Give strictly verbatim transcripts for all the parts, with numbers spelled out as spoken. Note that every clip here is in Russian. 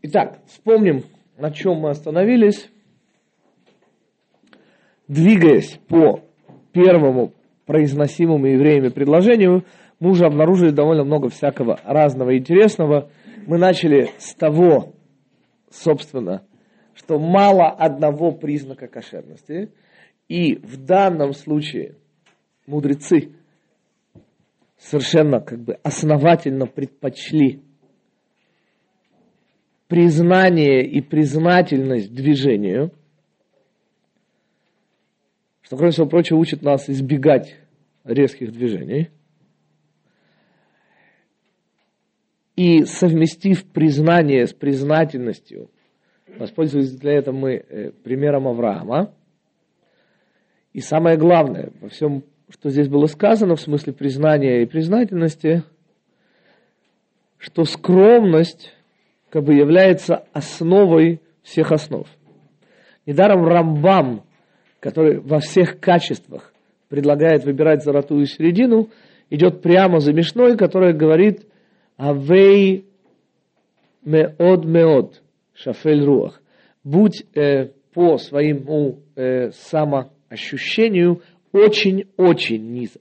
Итак, вспомним, на чем мы остановились. Двигаясь по первому произносимому евреями предложению, мы уже обнаружили довольно много всякого разного интересного. Мы начали с того, собственно, что мало одного признака кошерности, и в данном случае мудрецы совершенно как бы основательно предпочли признание и признательность движению, что, кроме всего прочего, учит нас избегать резких движений. И совместив признание с признательностью, воспользовались для этого мы примером Авраама. И самое главное во всем, что здесь было сказано, в смысле признания и признательности, что скромность как бы является основой всех основ. Недаром Рамбам, который во всех качествах предлагает выбирать золотую середину, идет прямо за Мишной, которая говорит «Авей меод меод шафель руах». Будь э, по своему э, самоощущению очень-очень низок.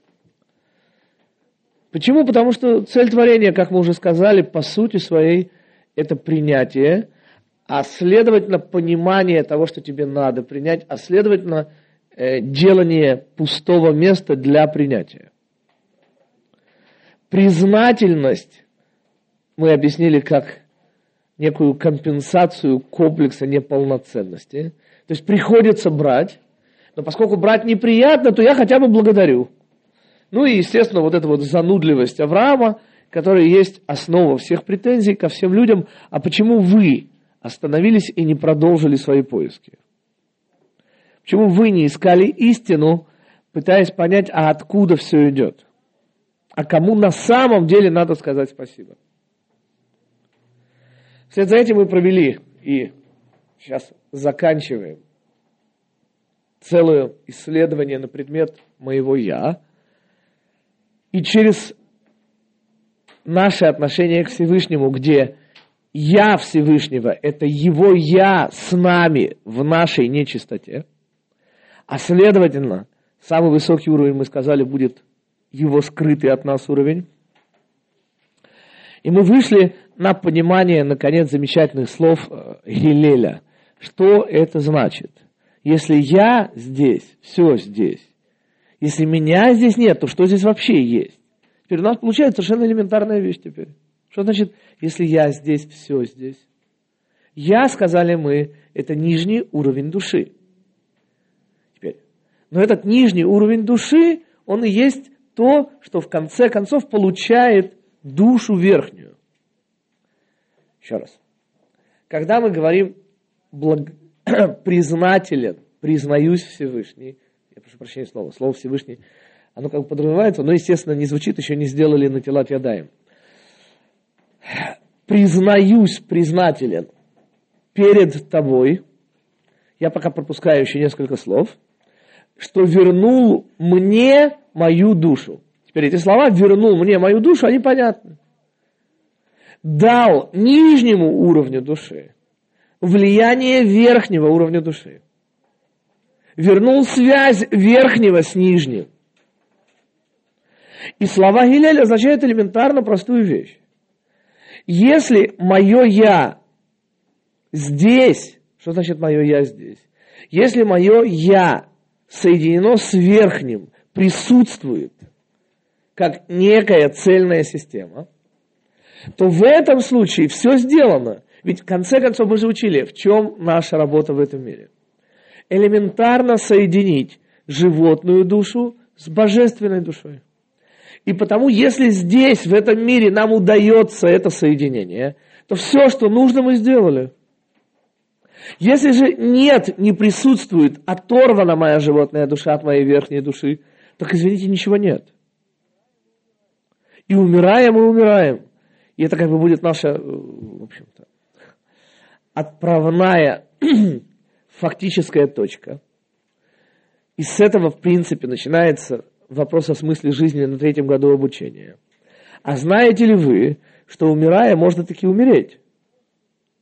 Почему? Потому что цель творения, как мы уже сказали, по сути своей, это принятие, а следовательно понимание того, что тебе надо принять, а следовательно э, делание пустого места для принятия. Признательность мы объяснили как некую компенсацию комплекса неполноценности. То есть приходится брать, но поскольку брать неприятно, то я хотя бы благодарю. Ну и, естественно, вот эта вот занудливость Авраама, которая есть основа всех претензий ко всем людям. А почему вы остановились и не продолжили свои поиски? Почему вы не искали истину, пытаясь понять, а откуда все идет? А кому на самом деле надо сказать спасибо? Вслед за этим мы провели и сейчас заканчиваем целое исследование на предмет моего «я». И через наше отношение к Всевышнему, где «я» Всевышнего – это его «я» с нами в нашей нечистоте, а следовательно, самый высокий уровень, мы сказали, будет его скрытый от нас уровень. И мы вышли на понимание, наконец, замечательных слов Гилеля. Что это значит? Если я здесь, все здесь. Если меня здесь нет, то что здесь вообще есть? Теперь у нас получается совершенно элементарная вещь теперь. Что значит, если я здесь, все здесь? Я, сказали мы, это нижний уровень души. Теперь. Но этот нижний уровень души, он и есть то, что в конце концов получает душу верхнюю. Еще раз. Когда мы говорим благ... признателен, признаюсь Всевышний, я прошу прощения слова, слово Всевышний, оно как бы подразумевается, но, естественно, не звучит, еще не сделали на телат ядаем. Признаюсь признателен перед тобой, я пока пропускаю еще несколько слов, что вернул мне мою душу. Теперь эти слова «вернул мне мою душу», они понятны. Дал нижнему уровню души влияние верхнего уровня души. Вернул связь верхнего с нижним. И слова Гилеля означают элементарно простую вещь. Если мое «я» здесь, что значит мое «я» здесь? Если мое «я» соединено с верхним, присутствует, как некая цельная система, то в этом случае все сделано. Ведь в конце концов мы же учили, в чем наша работа в этом мире. Элементарно соединить животную душу с божественной душой. И потому, если здесь, в этом мире, нам удается это соединение, то все, что нужно, мы сделали. Если же нет, не присутствует, оторвана моя животная душа от моей верхней души, так, извините, ничего нет. И умираем, и умираем. И это как бы будет наша, в общем-то, отправная фактическая точка. И с этого, в принципе, начинается вопрос о смысле жизни на третьем году обучения. А знаете ли вы, что умирая, можно таки умереть?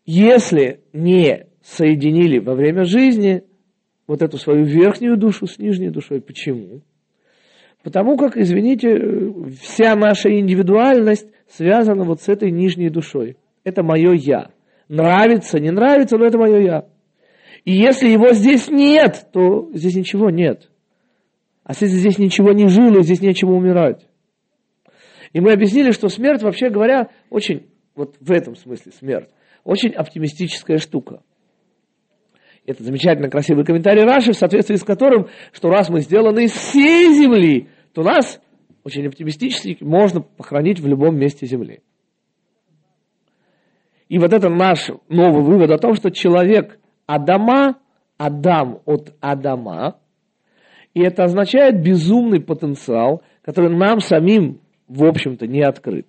если не соединили во время жизни вот эту свою верхнюю душу с нижней душой. Почему? Потому как, извините, вся наша индивидуальность связана вот с этой нижней душой. Это мое «я». Нравится, не нравится, но это мое «я». И если его здесь нет, то здесь ничего нет. А если здесь ничего не жило, здесь нечего умирать. И мы объяснили, что смерть, вообще говоря, очень, вот в этом смысле смерть, очень оптимистическая штука. Это замечательно красивый комментарий Раши, в соответствии с которым, что раз мы сделаны из всей земли, то нас, очень оптимистически, можно похоронить в любом месте земли. И вот это наш новый вывод о том, что человек Адама, Адам от Адама, и это означает безумный потенциал, который нам самим, в общем-то, не открыт.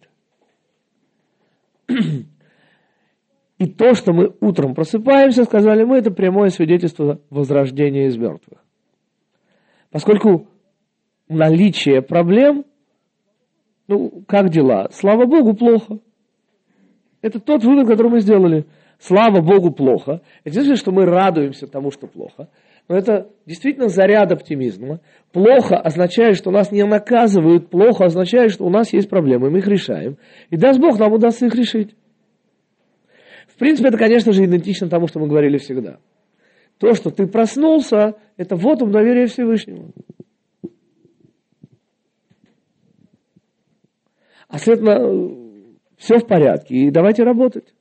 И то, что мы утром просыпаемся, сказали мы, это прямое свидетельство возрождения из мертвых. Поскольку наличие проблем, ну, как дела? Слава Богу, плохо. Это тот вывод, который мы сделали. Слава Богу, плохо. Это не значит, что мы радуемся тому, что плохо. Но это действительно заряд оптимизма. Плохо означает, что нас не наказывают. Плохо означает, что у нас есть проблемы, мы их решаем. И даст Бог, нам удастся их решить. В принципе, это, конечно же, идентично тому, что мы говорили всегда. То, что ты проснулся, это вотум доверия Всевышнему. А следовательно, все в порядке, и давайте работать.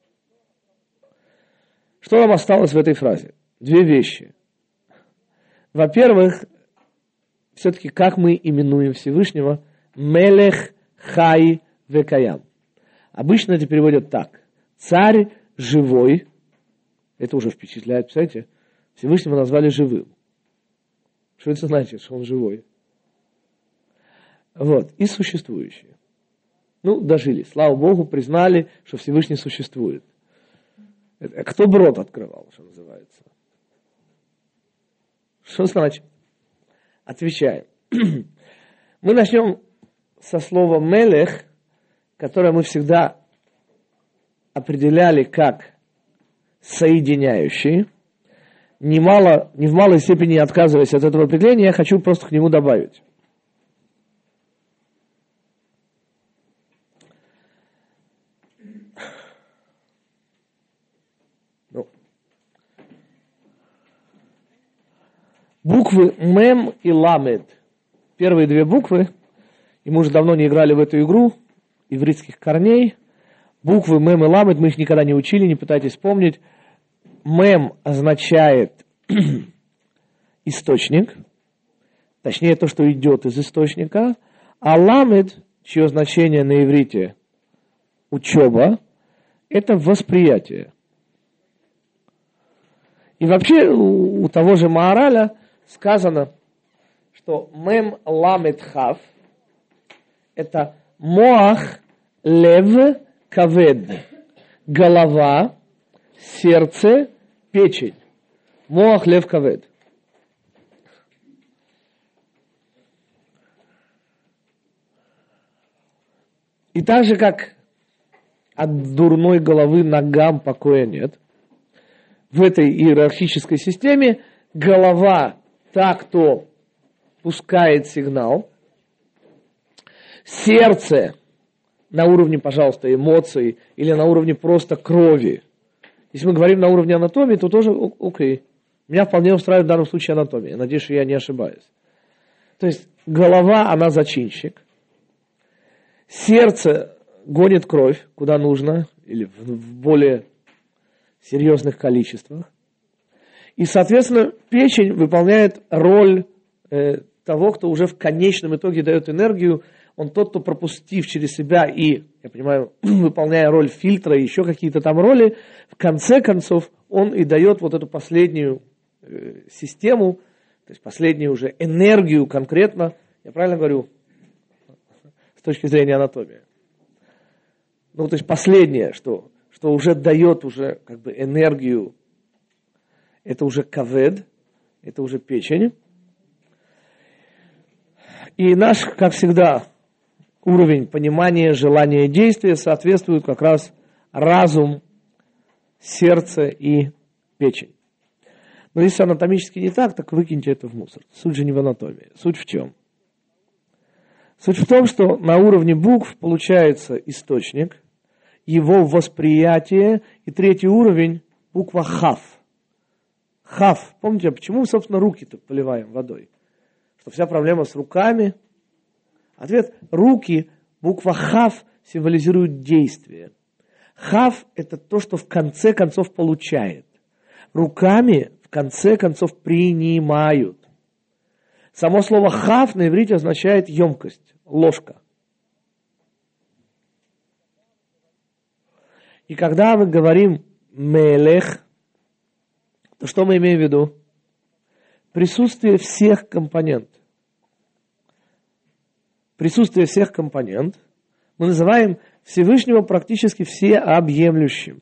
Что нам осталось в этой фразе? Две вещи. Во-первых, все-таки как мы именуем Всевышнего? Мелех Хай Векаям. Обычно это переводят так. Царь живой. Это уже впечатляет, представляете? Всевышнего назвали живым. Что это значит, что он живой? Вот. И существующий. Ну, дожили. Слава Богу, признали, что Всевышний существует. Это, кто бы рот открывал, что называется? Что значит? Отвечаем. Мы начнем со слова «мелех», которое мы всегда определяли как соединяющий. Немало, не в малой степени отказываясь от этого определения, я хочу просто к нему добавить. Ну. Буквы Мем и Ламед. Первые две буквы, и мы уже давно не играли в эту игру ивритских корней. Буквы Мем и Ламед, мы их никогда не учили, не пытайтесь вспомнить. Мем означает источник, точнее то, что идет из источника, а Ламед, чье значение на иврите учеба, это восприятие. И вообще у, у того же Маараля сказано, что Мем Ламед Хав это Моах Лев Кавед, голова, сердце, печень. Моах лев кавед. И так же, как от дурной головы ногам покоя нет, в этой иерархической системе голова та, кто пускает сигнал, сердце на уровне, пожалуйста, эмоций или на уровне просто крови. Если мы говорим на уровне анатомии, то тоже окей. Меня вполне устраивает в данном случае анатомия. Надеюсь, что я не ошибаюсь. То есть голова, она зачинщик. Сердце гонит кровь, куда нужно, или в, в более серьезных количествах. И, соответственно, печень выполняет роль э, того, кто уже в конечном итоге дает энергию. Он тот, кто, пропустив через себя и, я понимаю, выполняя роль фильтра и еще какие-то там роли, в конце концов он и дает вот эту последнюю э, систему, то есть последнюю уже энергию конкретно, я правильно говорю, с точки зрения анатомии. Ну, то есть последнее, что, что уже дает уже как бы энергию, это уже кавед, это уже печень. И наш, как всегда, уровень понимания, желания, действия соответствует как раз разум сердце и печень. Но если анатомически не так, так выкиньте это в мусор. Суть же не в анатомии. Суть в чем? Суть в том, что на уровне букв получается источник, его восприятие, и третий уровень – буква хав. Хав. Помните, почему мы, собственно, руки-то поливаем водой? Что вся проблема с руками. Ответ – руки, буква хав символизирует действие. Хав – это то, что в конце концов получает. Руками в конце концов принимают. Само слово хав на иврите означает емкость, ложка. И когда мы говорим мелех, то что мы имеем в виду? Присутствие всех компонентов. Присутствие всех компонентов мы называем Всевышнего практически всеобъемлющим.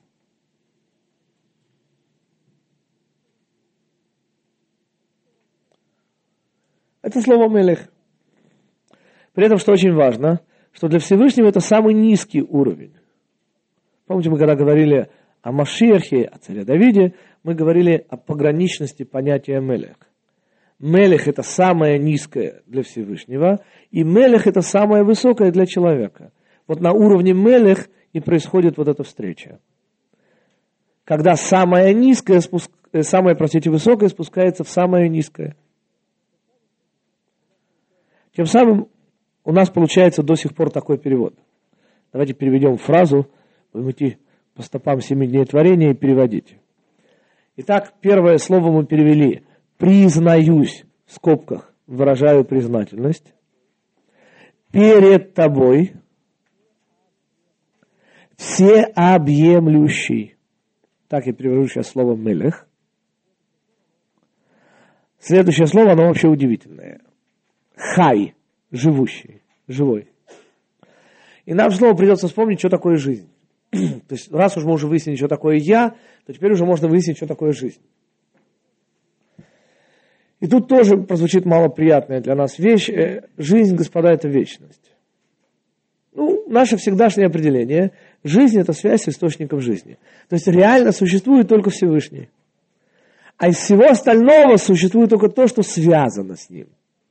Это слово мелех. При этом, что очень важно, что для Всевышнего это самый низкий уровень. Помните, мы когда говорили о Машиахе, о царе Давиде, мы говорили о пограничности понятия мелех. Мелех – это самое низкое для Всевышнего, и мелех – это самое высокое для человека. Вот на уровне мелех и происходит вот эта встреча. Когда самое низкое, спуск... самое, простите, высокое спускается в самое низкое. Тем самым у нас получается до сих пор такой перевод. Давайте переведем фразу, будем идти по стопам семи дней творения и переводить. Итак, первое слово мы перевели «признаюсь», в скобках, выражаю признательность, «перед тобой», «всеобъемлющий». Так я перевожу сейчас слово «мелех». Следующее слово, оно вообще удивительное. Хай, живущий, живой. И нам снова придется вспомнить, что такое жизнь. То есть, раз уж мы уже выяснили, что такое я, то теперь уже можно выяснить, что такое жизнь. И тут тоже прозвучит малоприятная для нас вещь. Жизнь, господа, это вечность. Ну, наше всегдашнее определение. Жизнь – это связь с источником жизни. То есть, реально существует только Всевышний. А из всего остального существует только то, что связано с ним.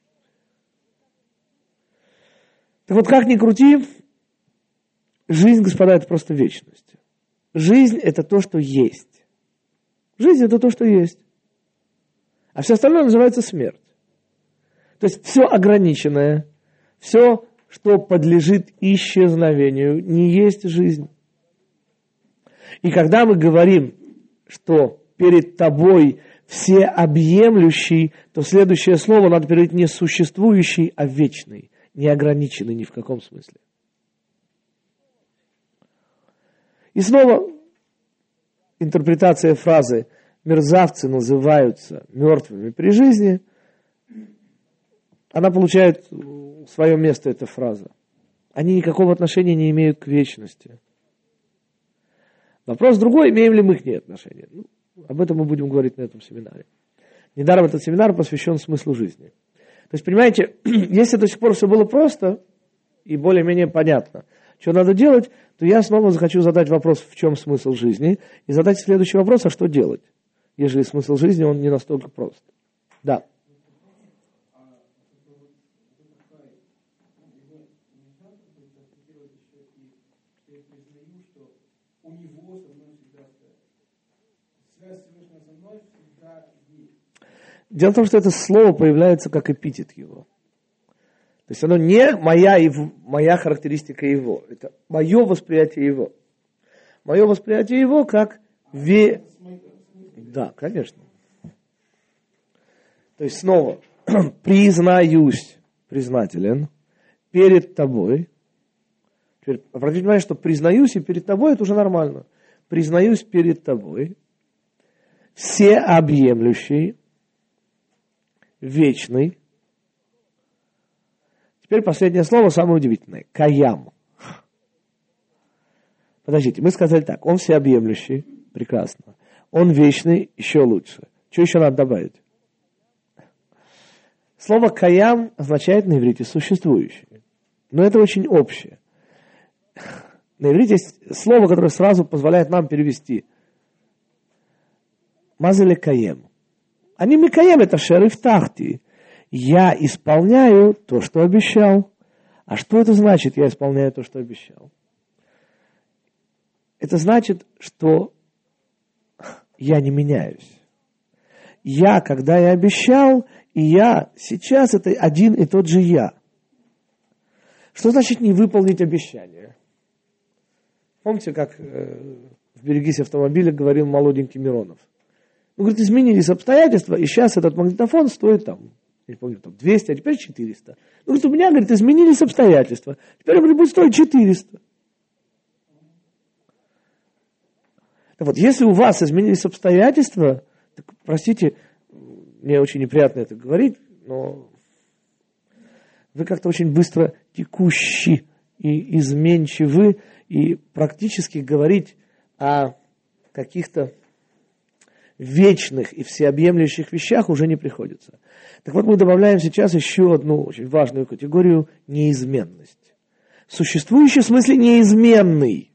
Так вот, как ни крути, жизнь, господа, это просто вечность. Жизнь – это то, что есть. Жизнь – это то, что есть. А все остальное называется смерть. То есть, все ограниченное, все, что подлежит исчезновению, не есть жизнь. И когда мы говорим, что перед тобой всеобъемлющий, то следующее слово надо переводить не существующий, а вечный. Не ограничены ни в каком смысле. И снова интерпретация фразы «мерзавцы называются мертвыми при жизни», она получает свое место, эта фраза. Они никакого отношения не имеют к вечности. Вопрос другой, имеем ли мы к ней отношения. Ну, об этом мы будем говорить на этом семинаре. Недаром этот семинар посвящен смыслу жизни. То есть, понимаете, если до сих пор все было просто и более-менее понятно, что надо делать, то я снова захочу задать вопрос, в чем смысл жизни, и задать следующий вопрос, а что делать, ежели смысл жизни, он не настолько прост. Да. Дело в том, что это слово появляется как эпитет его. То есть оно не моя, его, моя характеристика его. Это мое восприятие его. Мое восприятие его как ве... Да, конечно. То есть снова признаюсь, признателен перед тобой. Теперь обратите внимание, что признаюсь и перед тобой это уже нормально. Признаюсь перед тобой, всеобъемлющий, вечный. Теперь последнее слово, самое удивительное. Каям. Подождите, мы сказали так. Он всеобъемлющий. Прекрасно. Он вечный. Еще лучше. Что еще надо добавить? Слово каям означает на иврите существующий. Но это очень общее. На иврите есть слово, которое сразу позволяет нам перевести Мазали каем. Они микаем, это шериф тахти. Я исполняю то, что обещал. А что это значит, я исполняю то, что обещал? Это значит, что я не меняюсь. Я, когда я обещал, и я, сейчас это один и тот же я. Что значит не выполнить обещание? Помните, как э, в «Берегись автомобиля» говорил молоденький Миронов? Он говорит, изменились обстоятельства, и сейчас этот магнитофон стоит там, я не помню, там двести, а теперь четыреста. Он говорит, у меня, говорит, изменились обстоятельства. Теперь, говорит, будет стоить четыреста. Так вот, если у вас изменились обстоятельства, так, простите, мне очень неприятно это говорить, но вы как-то очень быстро текущи и изменчивы, и практически говорить о каких-то вечных и всеобъемлющих вещах уже не приходится. Так вот, мы добавляем сейчас еще одну очень важную категорию – неизменность. Существующий в смысле неизменный.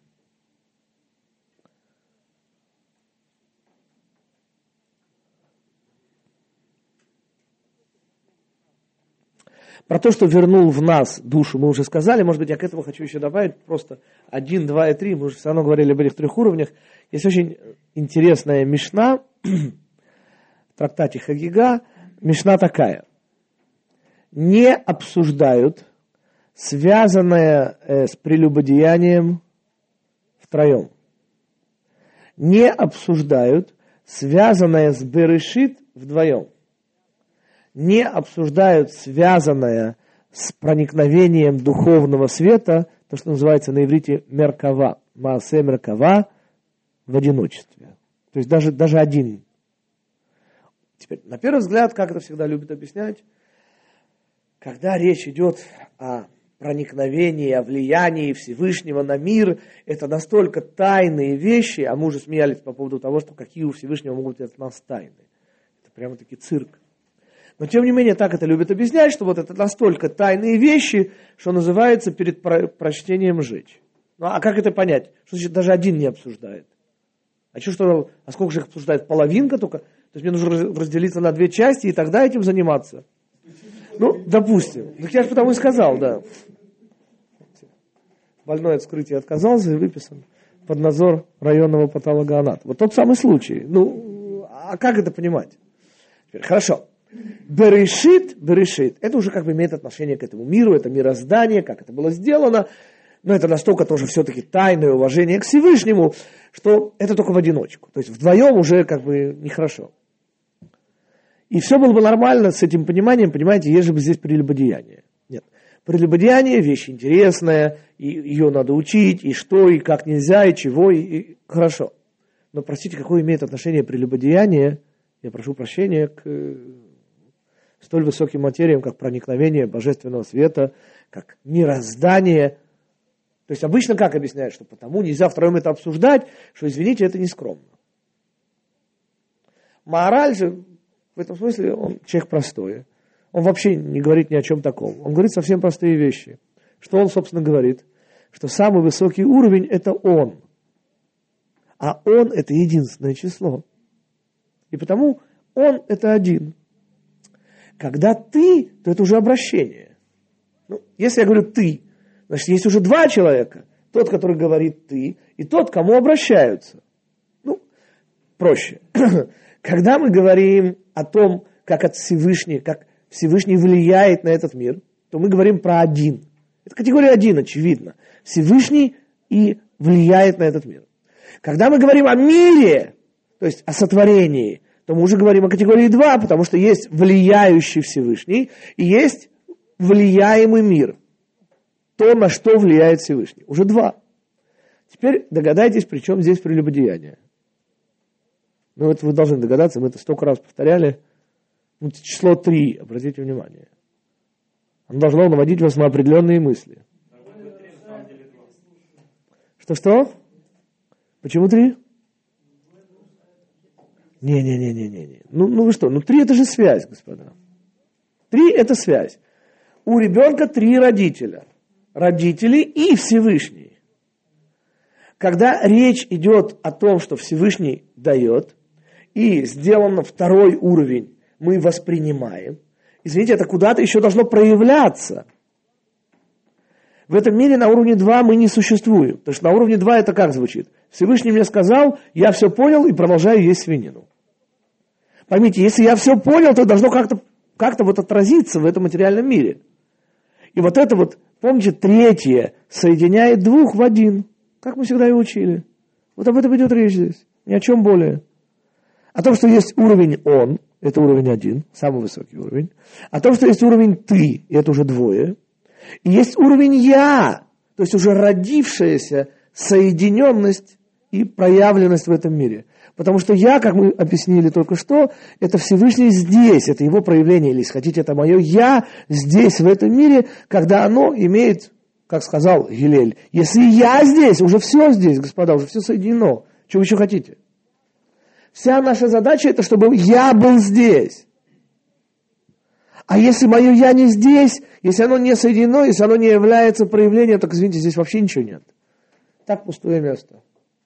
Про то, что вернул в нас душу, мы уже сказали. Может быть, я к этому хочу еще добавить просто один, два и три. Мы уже все равно говорили об этих трех уровнях. Есть очень интересная мишна в трактате Хагига. Мишна такая. Не обсуждают связанное э, с прелюбодеянием втроем. Не обсуждают связанное с берешит вдвоем. Не обсуждают связанное с проникновением духовного света, то, что называется на иврите меркава, маасе меркава, в одиночестве. То есть даже, даже один. Теперь, на первый взгляд, как это всегда любят объяснять, когда речь идет о проникновении, о влиянии Всевышнего на мир, это настолько тайные вещи, а мы уже смеялись по поводу того, что какие у Всевышнего могут быть от нас тайны. Это прямо-таки цирк. Но, тем не менее, так это любят объяснять, что вот это настолько тайные вещи, что называется перед про- прочтением жечь. Ну, а как это понять? Что значит даже один не обсуждает? А, что, что, а сколько же их обсуждает? Половинка только? То есть мне нужно разделиться на две части и тогда этим заниматься? Ну, допустим. Так я же потому и сказал, да. Больной от вскрытия отказался и выписан под надзор районного патологоанатома. Вот тот самый случай. Ну, а как это понимать? Теперь, хорошо. Берешит, берешит, это уже как бы имеет отношение к этому миру, это мироздание, как это было сделано, но это настолько тоже все-таки тайное уважение к Всевышнему, что это только в одиночку, то есть вдвоем уже как бы нехорошо. И все было бы нормально с этим пониманием, понимаете, если бы здесь прелюбодеяние. Нет, прелюбодеяние вещь интересная, и ее надо учить, и что, и как нельзя, и чего, и, и хорошо. Но, простите, какое имеет отношение прелюбодеяние, я прошу прощения, к столь высоким материям, как проникновение божественного света, как мироздание. То есть обычно как объясняют, что потому нельзя втроем это обсуждать, что, извините, это нескромно. Маораль же в этом смысле, он человек простой. Он вообще не говорит ни о чем таком. Он говорит совсем простые вещи. Что он, собственно, говорит? Что самый высокий уровень – это он. А он – это единственное число. И потому он – это один. Когда ты, то это уже обращение. Ну, если я говорю ты, значит, есть уже два человека. Тот, который говорит ты, и тот, к кому обращаются. Ну, проще. Когда мы говорим о том, как от Всевышний, как Всевышний влияет на этот мир, то мы говорим про один. Это категория один, очевидно. Всевышний и влияет на этот мир. Когда мы говорим о мире, то есть о сотворении, то мы уже говорим о категории два, потому что есть влияющий Всевышний и есть влияемый мир. То, на что влияет Всевышний. Уже два. Теперь догадайтесь, при чем здесь прелюбодеяние. Ну, это вы должны догадаться, мы это столько раз повторяли. Ну, число три, обратите внимание. Оно должно наводить вас на определенные мысли. Что-что? Почему три? Не-не-не-не-не. Ну, ну вы что? Ну, три это же связь, господа. Три это связь. У ребенка три родителя. Родители и Всевышний. Когда речь идет о том, что Всевышний дает, и сделан второй уровень, мы воспринимаем. Извините, это куда-то еще должно проявляться. В этом мире на уровне два мы не существуем. Потому что на уровне два это как звучит? Всевышний мне сказал, я все понял и продолжаю есть свинину. Поймите, если я все понял, то должно как-то как-то вот отразиться в этом материальном мире. И вот это вот, помните, третье соединяет двух в один. Как мы всегда и учили. Вот об этом идет речь здесь. Ни о чем более. О том, что есть уровень он, это уровень один, самый высокий уровень. О том, что есть уровень ты, и это уже двое. И есть уровень я, то есть уже родившаяся соединенность и проявленность в этом мире. Потому что я, как мы объяснили только что, это Всевышний здесь, это его проявление, или, если хотите, это мое я здесь, в этом мире, когда оно имеет, как сказал Гилель, если я здесь, уже все здесь, господа, уже все соединено. Что вы еще хотите? Вся наша задача это, чтобы я был здесь. А если мое я не здесь, если оно не соединено, если оно не является проявлением, так, извините, здесь вообще ничего нет. Так пустое место.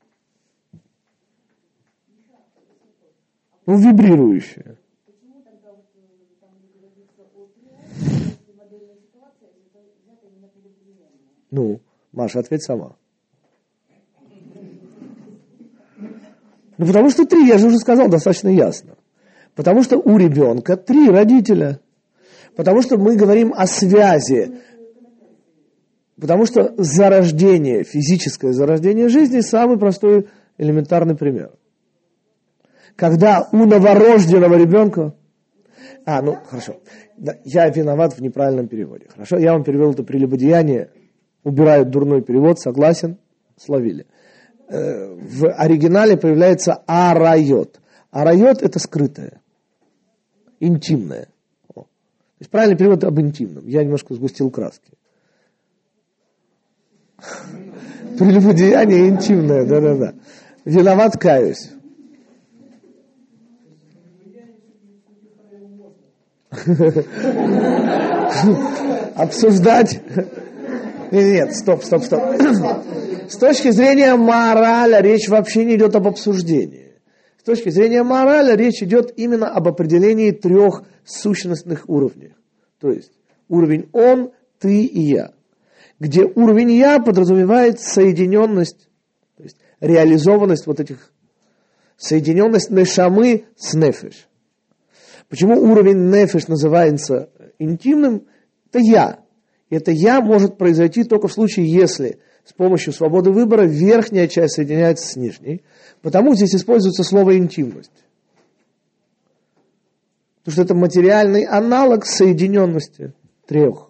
Ну, вибрирующее. Ну, Маша, ответь сама. Ну, потому что три, я же уже сказал достаточно ясно. Потому что у ребенка три родителя. Потому что мы говорим о связи. Потому что зарождение, физическое зарождение жизни, самый простой элементарный пример. Когда у новорожденного ребенка... А, ну, хорошо. Да, я виноват в неправильном переводе. Хорошо, я вам перевел это прелюбодеяние. Убирают дурной перевод, согласен, словили. Э, в оригинале появляется арайот. Арайот – это скрытое, интимное. О. То есть правильный перевод об интимном. Я немножко сгустил краски. Прелюбодеяние интимное, да-да-да. Виноват, каюсь. Обсуждать. Нет, нет, стоп, стоп, стоп. С точки зрения мораля речь вообще не идет об обсуждении. С точки зрения мораля речь идет именно об определении трех сущностных уровней. То есть уровень он, ты и я. Где уровень я подразумевает соединенность, то есть реализованность вот этих, соединенность нешамы с нефеш. Почему уровень нефеш называется интимным? Это я. И это я может произойти только в случае, если с помощью свободы выбора верхняя часть соединяется с нижней. Потому здесь используется слово интимность. Потому что это материальный аналог соединенности трех.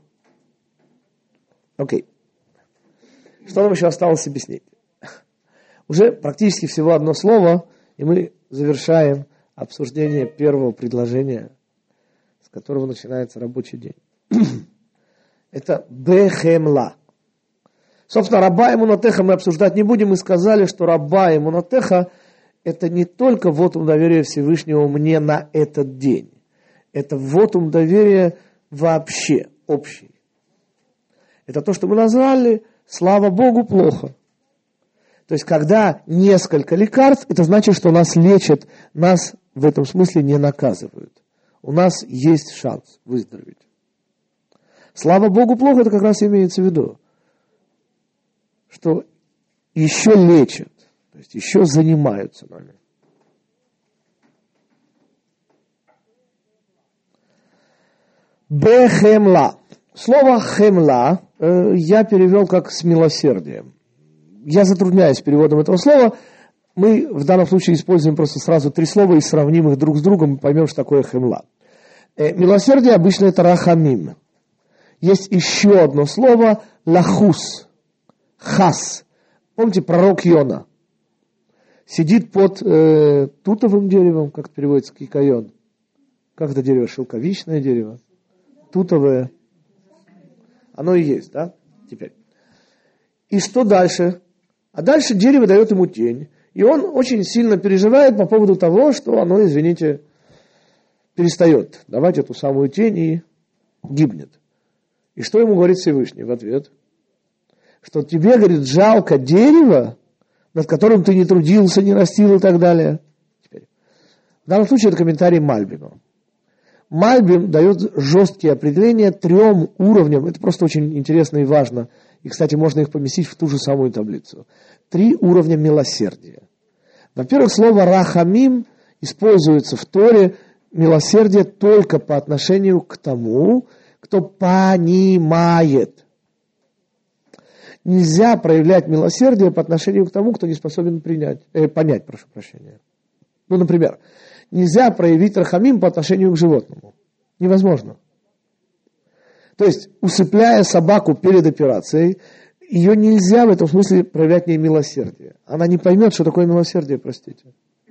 Окей. Что нам еще осталось объяснить? Уже практически всего одно слово, и мы завершаем обсуждение первого предложения, с которого начинается рабочий день. Это бехемла. Собственно, раба эмунатеха мы обсуждать не будем. Мы сказали, что раба эмунатеха это не только вотум доверия Всевышнего мне на этот день. Это вотум доверия вообще, общий. Это то, что мы назвали, слава Богу, плохо. То есть, когда несколько лекарств, это значит, что нас лечат, нас в этом смысле не наказывают. У нас есть шанс выздороветь. Слава Богу, плохо, это как раз имеется в виду, что еще лечат, то есть еще занимаются нами. Бехемла. Слово хемла э, я перевел как с милосердием. Я затрудняюсь переводом этого слова. Мы в данном случае используем просто сразу три слова и сравним их друг с другом, и поймем, что такое хемла. Э, милосердие обычно это рахамим. Есть еще одно слово лахус, хас. Помните, пророк Йона сидит под э, тутовым деревом, как это переводится, кикайон. Как это дерево? Шелковичное дерево. Тутовое. Оно и есть, да? Теперь. И что дальше? А дальше дерево дает ему тень. И он очень сильно переживает по поводу того, что оно, извините, перестает давать эту самую тень и гибнет. И что ему говорит Всевышний в ответ? Что тебе, говорит, жалко дерево, над которым ты не трудился, не растил и так далее. Теперь. В данном случае это комментарий Мальбима. Мальбим дает жесткие определения трем уровням. Это просто очень интересно и важно. И, кстати, можно их поместить в ту же самую таблицу. Три уровня милосердия. Во-первых, слово «рахамим» используется в Торе, милосердие только по отношению к тому, кто понимает. Нельзя проявлять милосердие по отношению к тому, кто не способен принять, э, понять, прошу прощения. Ну, например, нельзя проявить рахамим по отношению к животному. Невозможно. То есть, усыпляя собаку перед операцией, ее нельзя в этом смысле проявлять ей милосердие. Она не поймет, что такое милосердие, простите.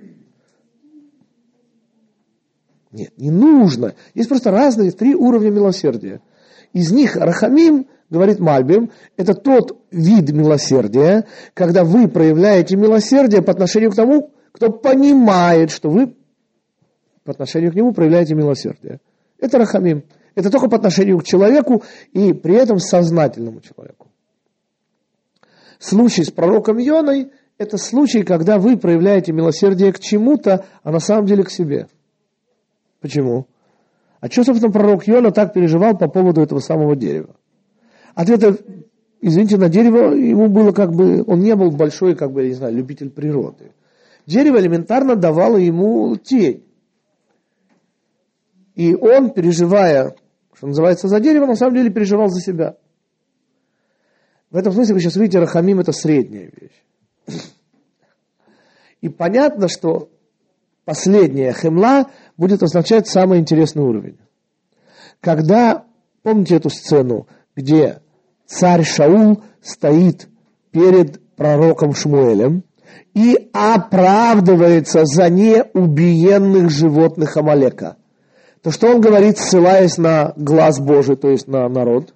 Нет, не нужно. Есть просто разные три уровня милосердия. Из них рахамим, говорит Мальбим, это тот вид милосердия, когда вы проявляете милосердие по отношению к тому, кто понимает, что вы по отношению к нему проявляете милосердие. Это рахамим. Это только по отношению к человеку и при этом сознательному человеку. Случай с пророком Йоной – это случай, когда вы проявляете милосердие к чему-то, а на самом деле к себе. Почему? А что, собственно, пророк Йона так переживал по поводу этого самого дерева? Ответ, извините, на дерево ему было как бы, он не был большой, как бы, я не знаю, любитель природы. Дерево элементарно давало ему тень. И он, переживая, что называется, за дерево, на самом деле переживал за себя. В этом смысле вы сейчас видите, рахамим – это средняя вещь. И понятно, что последняя хемла будет означать самый интересный уровень. Когда, помните эту сцену, где царь Шаул стоит перед пророком Шмуэлем и оправдывается за неубиенных животных Амалека, то что он говорит, ссылаясь на глаз Божий, то есть на народ?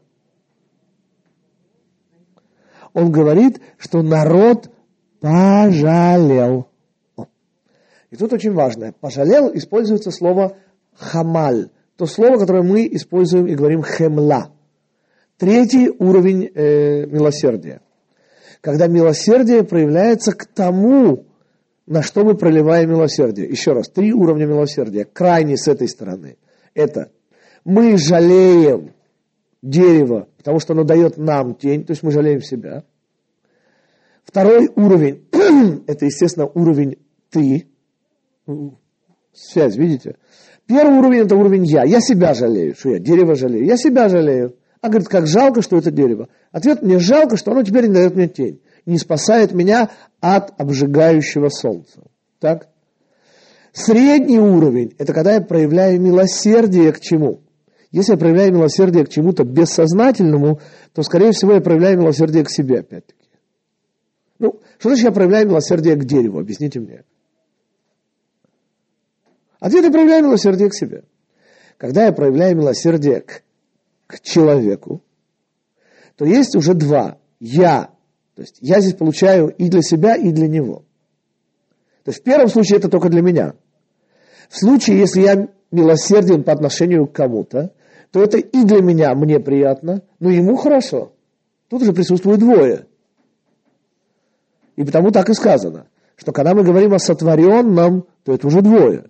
Он говорит, что народ пожалел. И тут очень важное. Пожалел используется слово хамаль. То слово, которое мы используем и говорим хемла. Третий уровень э, милосердия. Когда милосердие проявляется к тому, на что мы проливаем милосердие. Еще раз, три уровня милосердия. Крайний с этой стороны. Это мы жалеем дерево, потому что оно дает нам тень, то есть мы жалеем себя. Второй уровень, это, естественно, уровень ты. Связь, видите? Первый уровень – это уровень я. Я себя жалею. Что я? Дерево жалею. Я себя жалею. А говорит, как жалко, что это дерево. Ответ – мне жалко, что оно теперь не дает мне тень. Не спасает меня от обжигающего солнца. Так? Средний уровень – это когда я проявляю милосердие к чему? Если я проявляю милосердие к чему-то бессознательному, то, скорее всего, я проявляю милосердие к себе, опять-таки. Ну, что значит я проявляю милосердие к дереву? Объясните мне. Ответ: я проявляю милосердие к себе. Когда я проявляю милосердие к, к человеку, то есть уже два. Я. То есть я здесь получаю и для себя, и для него. То есть в первом случае это только для меня. В случае, если я милосерден по отношению к кому-то, то это и для меня, мне приятно, но ему хорошо. Тут уже присутствует двое. И потому так и сказано, что когда мы говорим о сотворенном, то это уже двое.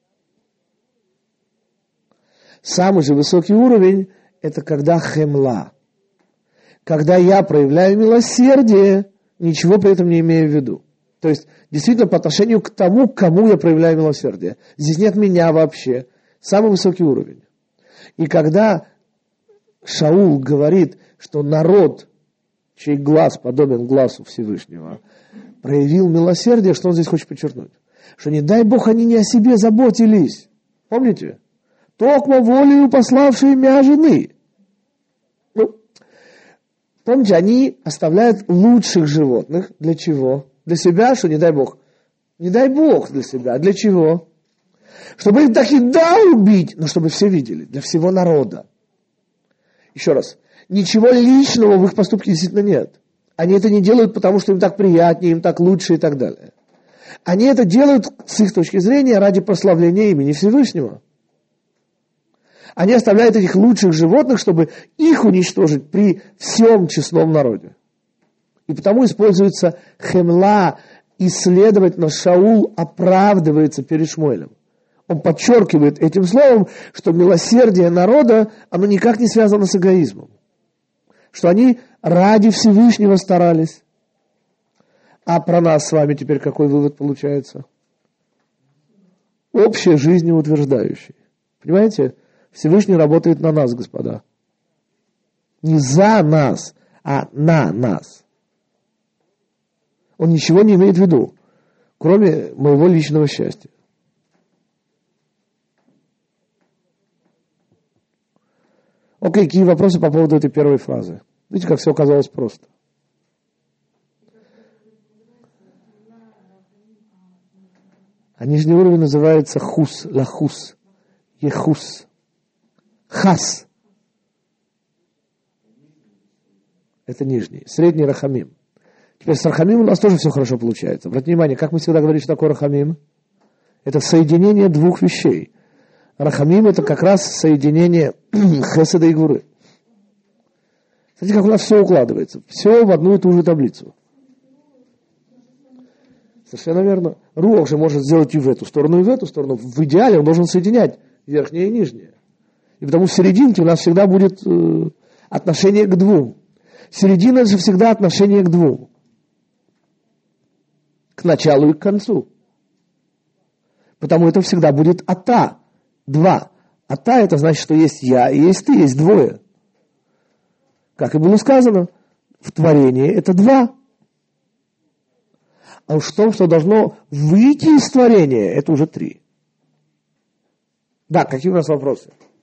Самый же высокий уровень – это когда хемла. Когда я проявляю милосердие, ничего при этом не имею в виду. То есть, действительно, по отношению к тому, к кому я проявляю милосердие. Здесь нет меня вообще. Самый высокий уровень. И когда Шаул говорит, что народ, чей глаз подобен глазу Всевышнего, проявил милосердие, что он здесь хочет подчеркнуть? Что не дай Бог они не о себе заботились. Помните? Токмо волею пославшие меня жены. Ну, помните, они оставляют лучших животных. Для чего? Для себя, что не дай Бог. Не дай Бог для себя. Для чего? Чтобы их так и да убить, но чтобы все видели. Для всего народа. Еще раз. Ничего личного в их поступке действительно нет. Они это не делают, потому что им так приятнее, им так лучше и так далее. Они это делают, с их точки зрения, ради прославления имени Всевышнего. Они оставляют этих лучших животных, чтобы их уничтожить при всем честном народе. И потому используется хемла, и, следовательно, Шаул оправдывается перед Шмуэлем. Он подчеркивает этим словом, что милосердие народа, оно никак не связано с эгоизмом. Что они ради Всевышнего старались. А про нас с вами теперь какой вывод получается? Общее жизнеутверждающее. Понимаете? Всевышний работает на нас, господа. Не за нас, а на нас. Он ничего не имеет в виду, кроме моего личного счастья. Окей, какие вопросы по поводу этой первой фразы? Видите, как все оказалось просто. А нижний уровень называется хус, лахус, ехус, хас. Это нижний. Средний рахамим. Теперь с рахамим у нас тоже все хорошо получается. Обратите внимание, как мы всегда говорим, что такое рахамим? Это соединение двух вещей. Рахамим это как раз соединение хеседа и гвуры. Смотрите, как у нас все укладывается. Все в одну и ту же таблицу. Совершенно верно. Руах же может сделать и в эту сторону, и в эту сторону. В идеале он должен соединять верхнее и нижнее. И потому в серединке у нас всегда будет э, отношение к двум. Середина же всегда отношение к двум. К началу и к концу. Потому это всегда будет ата. Два. Ата это значит, что есть я и есть ты, есть двое. Как и было сказано, в творении это два. А уж в том, что должно выйти из творения, это уже три. Да, какие у нас вопросы?